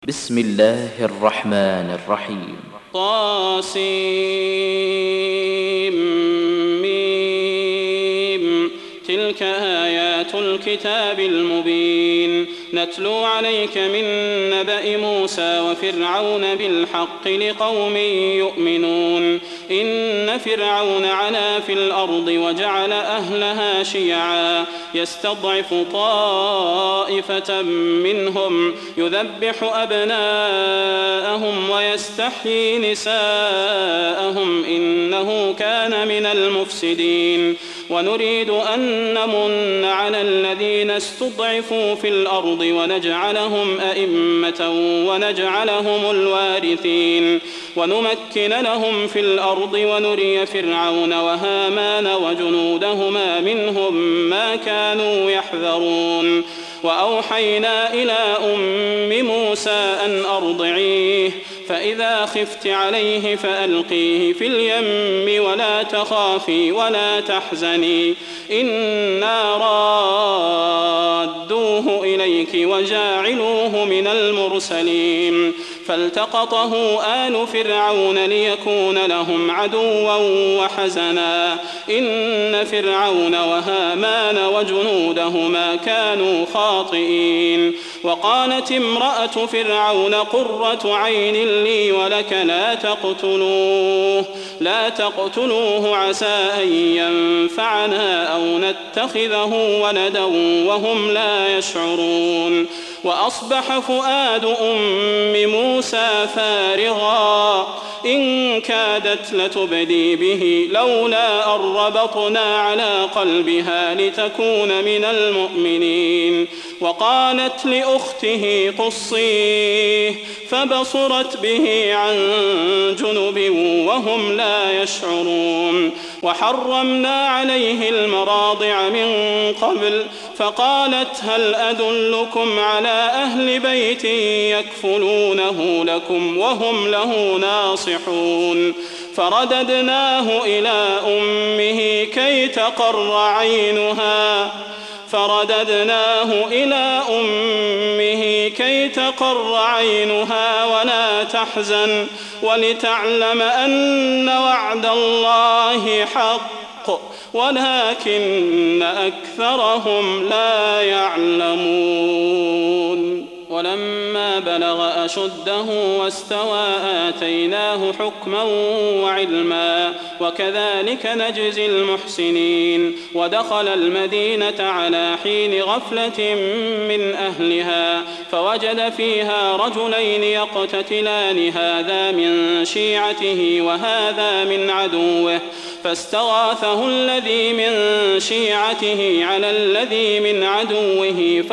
بسم الله الرحمن الرحيم طاسيم تلك آيات الكتاب المبين نتلو عليك من نبأ موسى وفرعون بالحق لقوم يؤمنون إن فرعون علا في الأرض وجعل أهلها شيعا يستضعف طائفة منهم يذبح أبناءهم ويستحيي نساءهم إنه كان من المفسدين ونريد أن نمن على الذين استضعفوا في الأرض ونجعلهم أئمة ونجعلهم الوارثين ونمكن لهم في الأرض ونري فرعون وهامان وجنودهما منهم ما كانوا يحذرون وأوحينا إلى أم موسى أن أرضعيه فإذا خفت عليه فألقيه في اليم ولا تخافي ولا تحزني إنا رادوه إليك وجاعلوه من المرسلين فالتقطه آل فرعون ليكون لهم عدوا وحزنا إن فرعون وهامان وجنودهما كانوا خاطئين وقالت امرأة فرعون قرة عين لي ولك لا تقتلوه عسى أن ينفعنا أو نتخذه ولدا وهم لا يشعرون وأصبح فؤاد أم موسى فارغا إن كادت لتبدي به لولا أن ربطنا على قلبها لتكون من المؤمنين وقالت لأخته قصيه فبصرت به عن جنب وهم لا يشعرون وحرمنا عليه المراضع من قبل فقالت هل أدلكم على أهل بيت يكفلونه لكم وهم له ناصحون فرددناه إلى أمه كي تقر عينها ولا تحزن ولتعلم أن وعد الله حق ولكن أكثرهم لا يعلمون ولما بلغ أشده واستوى آتيناه حكما وعلما وكذلك نجزي المحسنين ودخل المدينة على حين غفلة من أهلها فوجد فيها رجلين يقتتلان هذا من شيعته وهذا من عدوه فاستغاثه الذي من شيعته على الذي من عدوه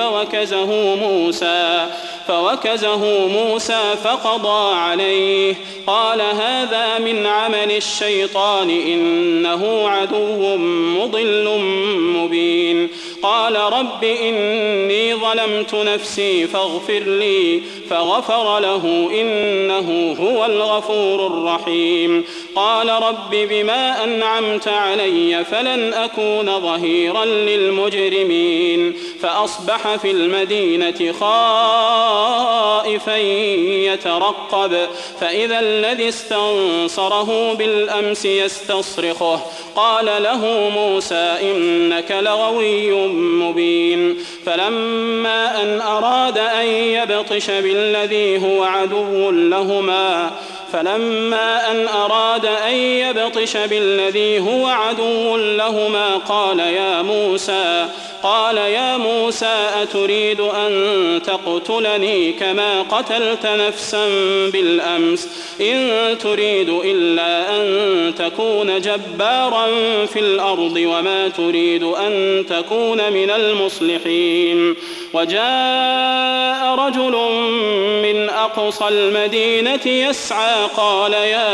فوكزه موسى فقضى عليه قال هذا من عمل الشيطان إنه عدو مضل مبين قال رب إني ظلمت نفسي فاغفر لي فغفر له إنه هو الغفور الرحيم قال رب بما أنعمت علي فلن أكون ظهيرا للمجرمين فأصبح في المدينة خائفا يترقب فإذا الذي استنصره بالأمس يستصرخه قال له موسى إنك لغوي مبين فلما أن أراد أن يبطش بالذي هو عدو لهما قال يا موسى أتريد أن تقتلني كما قتلت نفسا بالأمس إن تريد إلا أن تكون جبارا في الأرض وما تريد أن تكون من المصلحين وجاء رجل من أقصى المدينة يسعى قال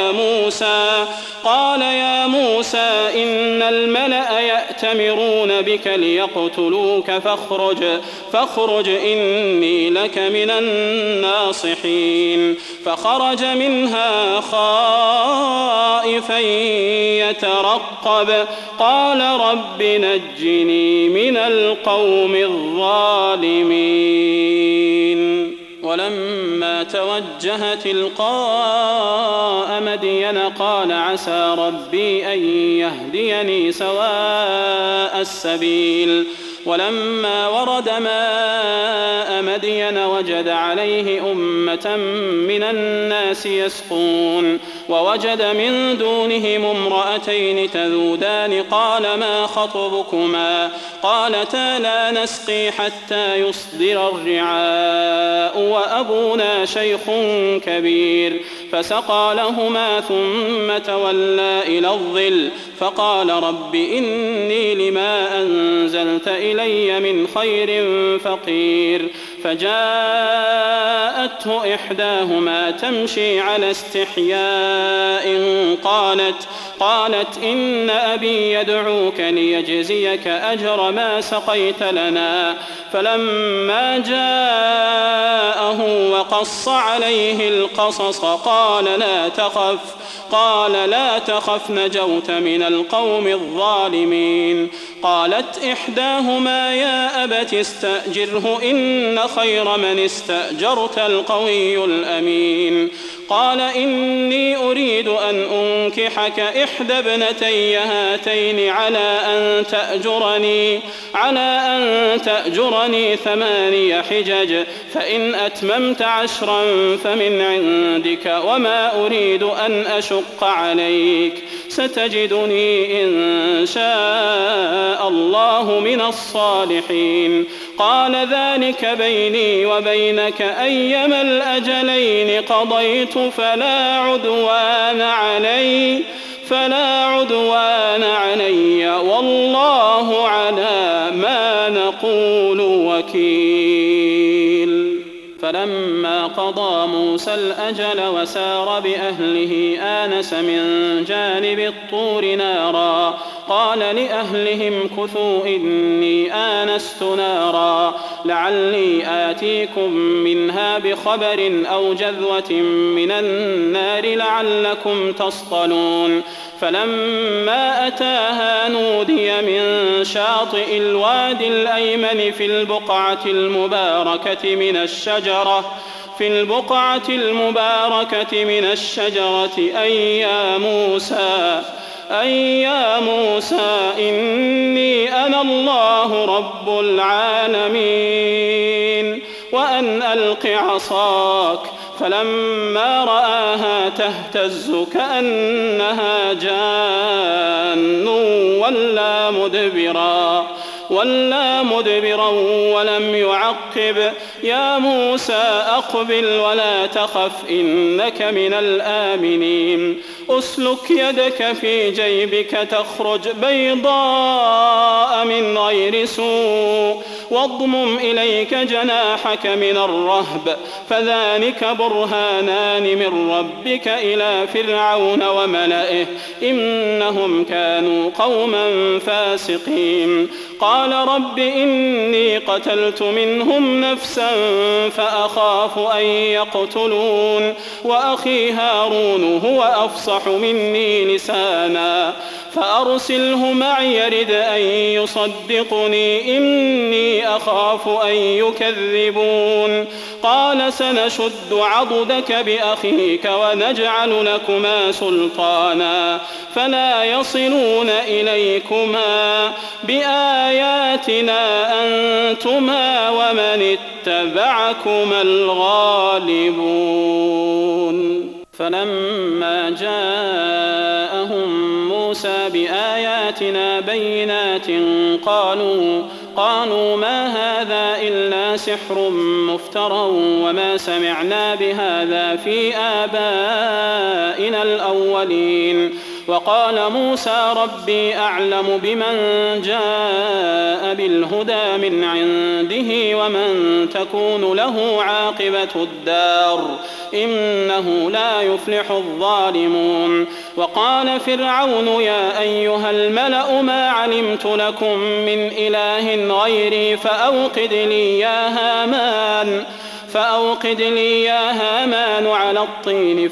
يا موسى إن الملأ يأتمرون بك ليقتلوك فاخرج إني لك من الناصحين فخرج منها خائفا يترقب قال رب نجني من القوم الظالمين ولما توجه تلقاء مدين قال عسى ربي أن يهديني سواء السبيل ولما ورد ماء مدين وجد عليه أمة من الناس يسقون ووجد من دونهم امرأتين تذودان قال ما خطبكما قالتا لا نسقي حتى يصدر الرعاء وأبونا شيخ كبير فسقى لهما ثم تولى إلى الظل فقال رب إني لما أنزلت إلي من خير فقير فجاءته إحداهما تمشي على استحياء قالت إن أبي يدعوك ليجزيك أجر ما سقيت لنا فلما جاءه وقص عليه القصص قال لا تخف نجوت من القوم الظالمين قالت إحداهما يا أبت استأجره إن خير من استأجرت القوي الأمين قال إني أريد أن أنكحك إحدى ابنتي هاتين على أن تأجرني 8 حجج فإن أتممت 10 فمن عندك وما أريد أن أشق عليك ستجدني إن شاء الله من الصالحين قال ذلك بيني وبينك أيما الأجلين قضيت فلا عدوان علي والله على ما نقول وكيل فلما قضى موسى الأجل وسار بأهله آنس من جانب الطور نارا قال لأهلهم كثوا إني آنست نارا لعلي آتيكم منها بخبر أو جذوة من النار لعلكم تصطلون فلما أتاها نودي من شاطئ الوادي الأيمن في البقعة المباركة من الشجرة أي يا موسى إني أنا الله رب العالمين وأن ألق عصاك فلما رآها تهتز كأنها جان ولا مدبرا ولم يعقب يا موسى أقبل ولا تخف إنك من الآمنين أسلك يدك في جيبك تخرج بيضاء من غير سوء واضمم إليك جناحك من الرهب فذلك برهانان من ربك إلى فرعون وملئه إنهم كانوا قوما فاسقين قال رب إني قتلت منهم نفسا فأخاف أن يقتلون وأخي هارون هو أفصح مني لسانا فأرسله معي يرد أن يصدقني إني أخاف أن يكذبون قال سنشد عضدك بأخيك ونجعل لكما سلطانا فلا يصلون إليكما بآياتنا أنتما ومن اتبعكما الغالبون فلما جاءهم موسى بآياتنا بينات قالوا ما هذا إلا سحر مفترى وما سمعنا بهذا في آبائنا الأولين وقال موسى ربي أعلم بمن جاء بالهدى من عنده ومن تكون له عاقبة الدار إنه لا يفلح الظالمون وقال فرعون يا أيها الملأ ما علمت لكم من إله غيري فأوقد لي يا هامان على الطين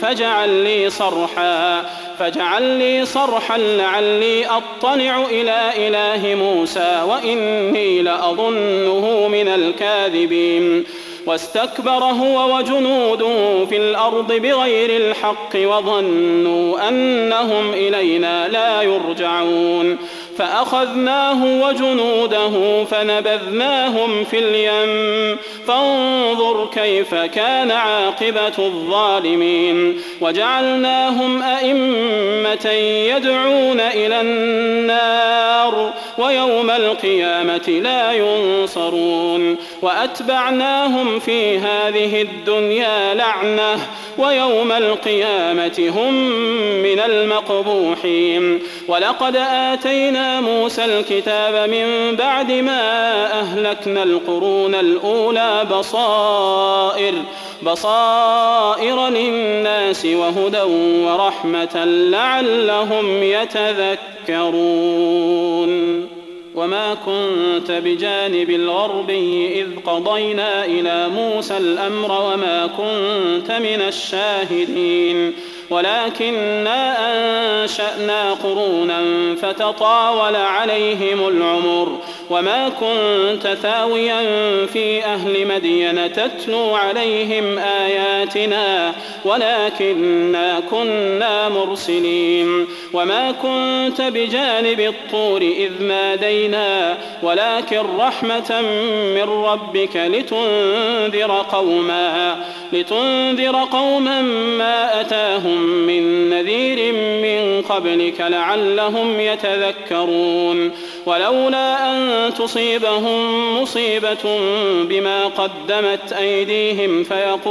فاجعل لي صرحا لعلي أطلع إلى إله موسى وإني لأظنه من الكاذبين واستكبر هو وجنوده في الأرض بغير الحق وظنوا أنهم إلينا لا يرجعون فأخذناه وجنوده فنبذناهم في اليم فانظر كيف كان عاقبة الظالمين وجعلناهم أئمة يدعون إلى النار ويوم القيامة لا ينصرون وأتبعناهم في هذه الدنيا لعنة ويوم القيامة هم من المقبوحين ولقد آتينا موسى الكتاب من بعد ما أهلكنا القرون الأولى بصائر للناس وهدى ورحمة لعلهم يتذكرون وما كنت بجانب الغربي إذ قضينا إلى موسى الأمر وما كنت من الشاهدين ولكننا أنشأنا قرونا فتطاول عليهم العمر وما كنت ثاويا في أهل مدين تتلو عليهم آياتنا ولكننا كنا مرسلين وما كنت بجانب الطور إذ نادينا ولكن رحمة من ربك لتنذر قوما ما أتاهم من نذير من قبلك لعلهم يتذكرون ولولا أن تصيبهم مصيبة بما قدمت أيديهم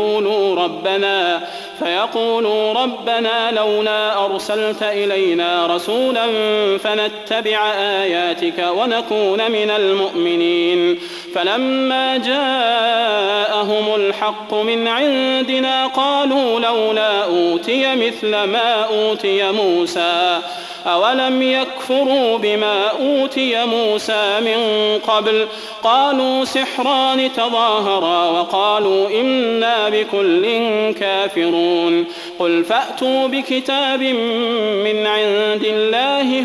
فيقولوا ربنا لولا أرسلت إلينا رسولا فنتبع آياتك ونكون من المؤمنين فلما جاءهم الحق من عندنا قالوا لولا أوتي مثل ما أوتي موسى أولم يكفروا بما أوتي موسى من قبل قالوا سحران تظاهرا وقالوا إنا بكل كافرون قل فأتوا بكتاب من عند الله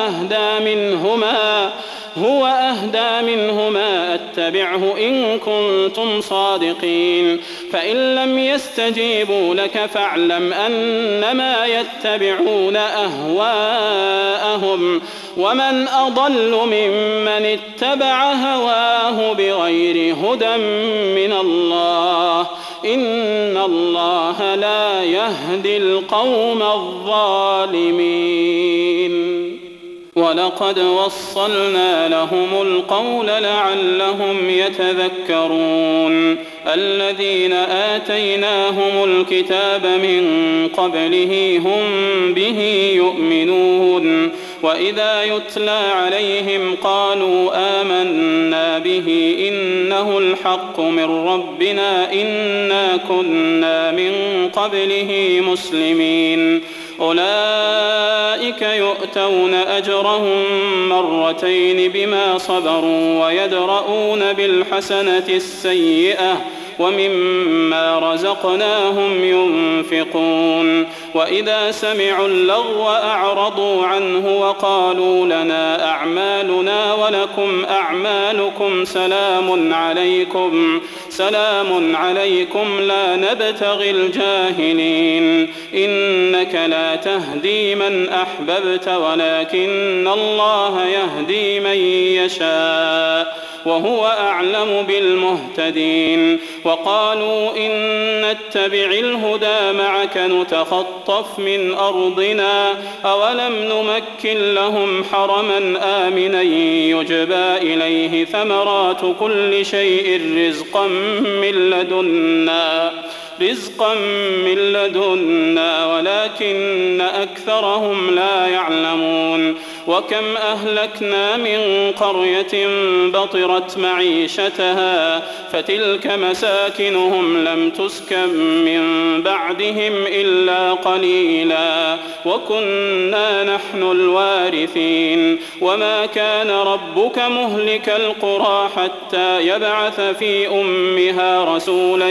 هو أهدى منهما أتبعه إن كنتم صادقين فإن لم يستجيبوا لك فاعلم أنما يتبعون أهواءهم ومن أضل ممن اتبع هواه بغير هدى من الله إن الله لا يهدي القوم الظالمين ولقد وصلنا لهم القول لعلهم يتذكرون الذين آتيناهم الكتاب من قبله هم به يؤمنون وإذا يتلى عليهم قالوا آمنا به إنه الحق من ربنا إنا كنا من قبله مسلمين أولئك يؤتون أجرهم مرتين بما صبروا ويدرؤون بالحسنة السيئة ومما رزقناهم ينفقون وإذا سمعوا اللغو أعرضوا عنه وقالوا لنا أعمالنا ولكم أعمالكم سلام عليكم لا نبتغي الجاهلين إنك لا تهدي من أحببت ولكن الله يهدي من يشاء وهو أعلم بالمهتدين وقالوا إن نتبع الهدى معك نتخطف من أرضنا أولم نمكن لهم حرما آمنا يجبى إليه ثمرات كل شيء رزقا من لدنا ولكن أكثرهم لا يعلمون وكم أهلكنا من قرية بطرت معيشتها فتلك مساكنهم لم تسكن من بعدهم إلا قليلا وكنا نحن الوارثين وما كان ربك مهلك القرى حتى يبعث في أمها رسولا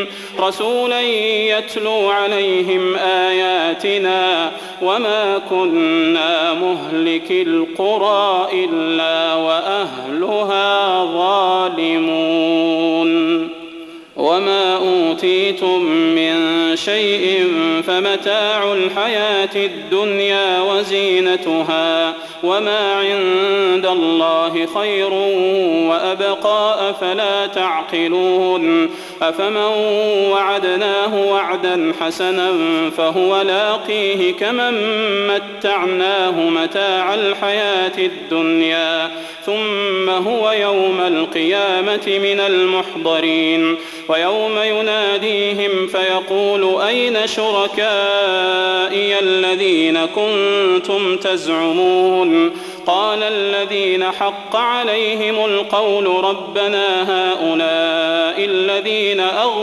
يتلو عليهم آياتنا وما كنا كنا مهلكي القرى إلا وأهلها ظالمون وما أوتيتم من شيء فمتاع الحياة الدنيا وزينتها وما عند الله خير وأبقى أفلا تعقلون أفمن وعدناه وعدا حسنا فهو لاقيه كمن متعناه متاع الحياة الدنيا ثم هو يوم القيامة من المحضرين ويوم يناديهم فيقول أين شركائي الذين كنتم تزعمون قال الذين حق عليهم القول ربنا هؤلاء الذين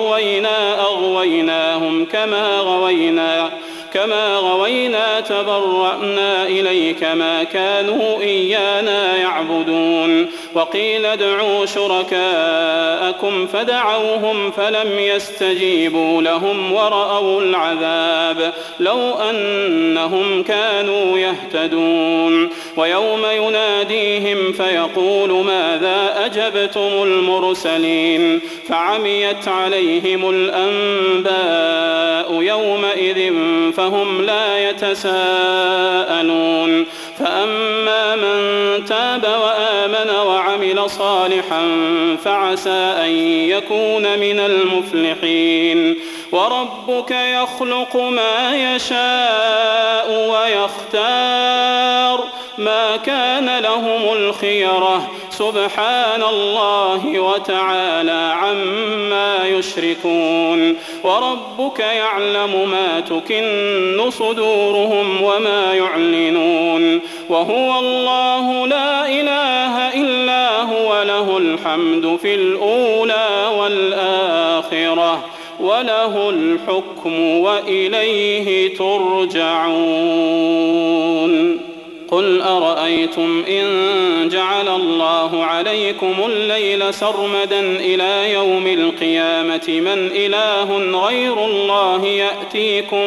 أغويناهم كما غوينا تبرأنا إليك ما كانوا إيانا يعبدون وقيل ادعوا شركاءكم فدعوهم فلم يستجيبوا لهم ورأوا العذاب لو أنهم كانوا يهتدون ويوم يناديهم فيقول ماذا أجبتم المرسلين فعميت عليهم الأنباء يومئذ فهم لا يتساءلون فأما من تاب وآمن وعمل صالحا فعسى أن يكون من المفلحين وربك يخلق ما يشاء ويختار ما كان لهم الخيرة سبحان الله وتعالى عما يشركون وربك يعلم ما تكن صدورهم وما يعلنون وهو الله لا إله إلا هو له الحمد في الأولى والآخرة وله الحكم وإليه ترجعون قل أرأيتم إن جعل الله عليكم الليل سرمدا إلى يوم القيامة من إله غير الله يأتيكم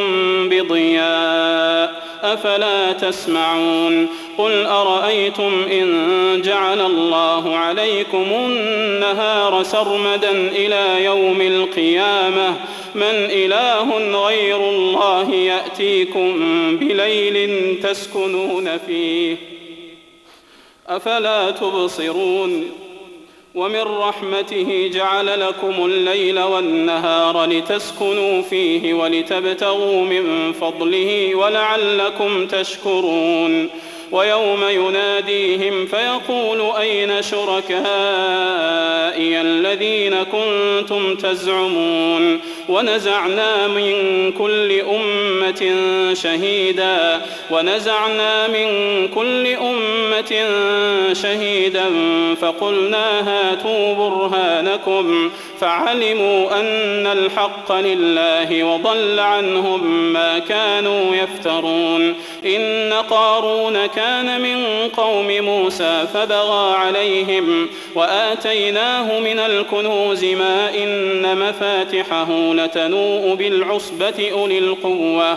بضياء أفلا تسمعون قل أرأيتم إن جعل الله عليكم النهار سرمدا إلى يوم القيامة من إله غير الله يأتيكم بليل تسكنون فيه أفلا تبصرون ومن رحمته جعل لكم الليل والنهار لتسكنوا فيه ولتبتغوا من فضله ولعلكم تشكرون ويوم يناديهم فيقول أين شركائي الذين كنتم تزعمون ونزعنا من كل أمة شهيدا فقلنا هاتوا برهانكم فعلموا أن الحق لله وضل عنهم ما كانوا يفترون إن قارون كان من قوم موسى فبغى عليهم وآتيناه من الكنوز ما إن مفاتحه لتنوء بالعصبة أولي القوة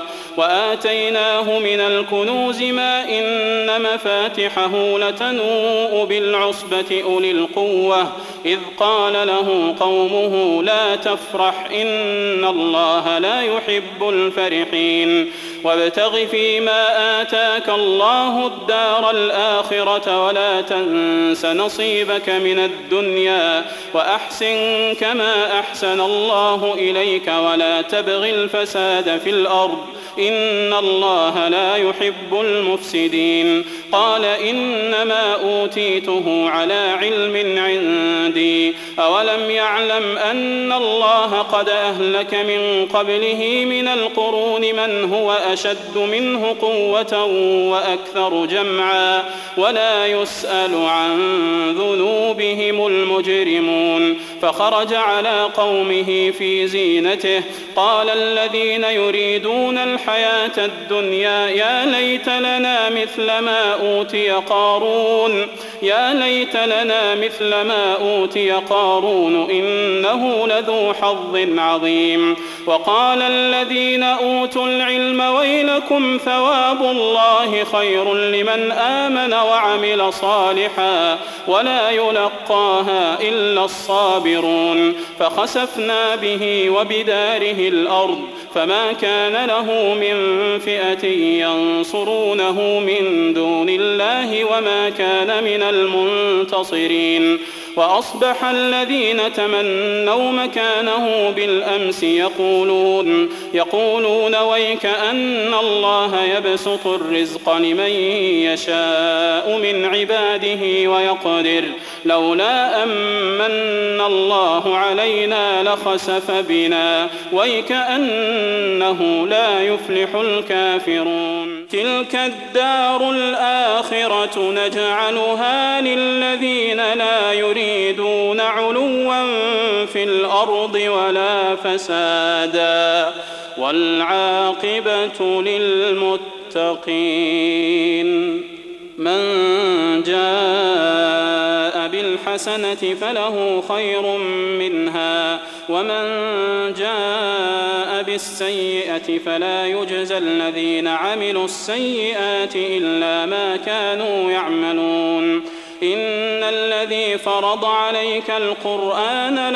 إذ قال له قومه لا تفرح إن الله لا يحب الفرحين وابتغ فيما آتاك الله الدار الآخرة ولا تنس نصيبك من الدنيا وأحسن كما أحسن الله إليك ولا تبغ الفساد في الأرض إن الله لا يحب المفسدين قال إنما أوتيته على علم عندي أولم يعلم أن الله قد أهلك من قبله من القرون من هو أشد منه قوة وأكثر جمعا ولا يسأل عن ذنوبهم المجرمون فخرج على قومه في زينته قال الذين يريدون الحياة الدنيا يا ليت لنا مثل ما أوتي قارون إنه لذو حظ عظيم. وقال الذين أوتوا العلم ويلكم ثواب الله خير لمن آمن وعمل صالحا ولا يلقاها إلا الصابرون. فخسفنا به وبداره الأرض فما كان له من فئة ينصرونه من دون الله وما كان من المنتصرين. وأصبح الذين تمنوا مكانه بالأمس يقولون ويك أن الله يبسط الرزق لمن يشاء من عباده ويقدر لولا أمن الله علينا لخسف بنا ويك أنه لا يفلح الكافرون. تلك الدار الآخرة نجعلها للذين لا يريدون علوا في الأرض ولا فسادا والعاقبة للمتقين. من جاء بالحسنة فله خير منها ومن جاء بالسيئة فلا يجزى الذين عملوا السيئات إلا ما كانوا يعملون. إن الذي فرض عليك القرآن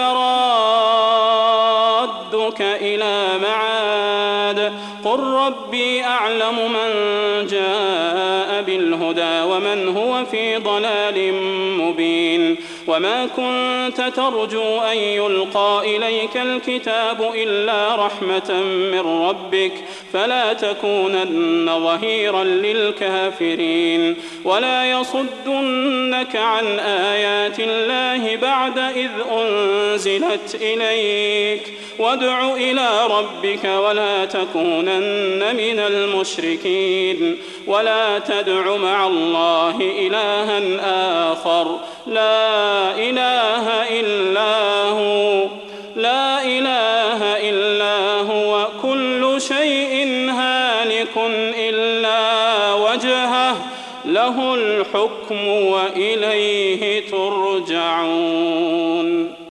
لرادك إلى معاد قل ربي أعلم من جاء بالهدى ومن هو في ضلال مبين. وما كنت ترجو أن يلقى إليك الكتاب إلا رحمة من ربك فلا تكونن ظهيرا للكافرين. ولا يصدنك عن آيات الله بعد إذ أنزلت إليك وادع إلى ربك ولا تكونن من المشركين. ولا تدع مع الله إلها آخر لا إله إلا هو كل شيء هالك إلا وجهه له الحكم وإليه